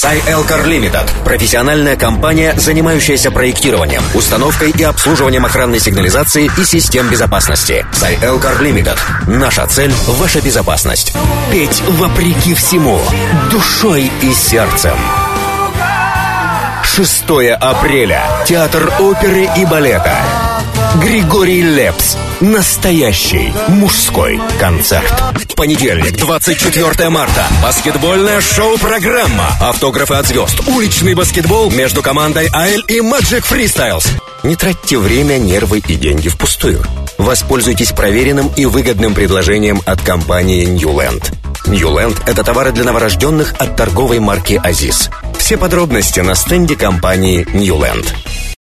Сайелкар Limited. Профессиональная компания, занимающаяся проектированием, установкой и обслуживанием охранной сигнализации и систем безопасности. Сайелкар Limited. Наша цель – ваша безопасность. Петь вопреки всему, душой и сердцем. 6 апреля. Театр оперы и балета. Григорий Лепс. Настоящий мужской концерт. Понедельник, 24 марта. Баскетбольная шоу-программа. Автографы от звезд. Уличный баскетбол между командой АЭЛ и Magic Freestyles. Не тратьте время, нервы и деньги впустую. Воспользуйтесь проверенным и выгодным предложением от компании Newland. Newland – это товары для новорожденных от торговой марки Азис. Все подробности на стенде компании Newland.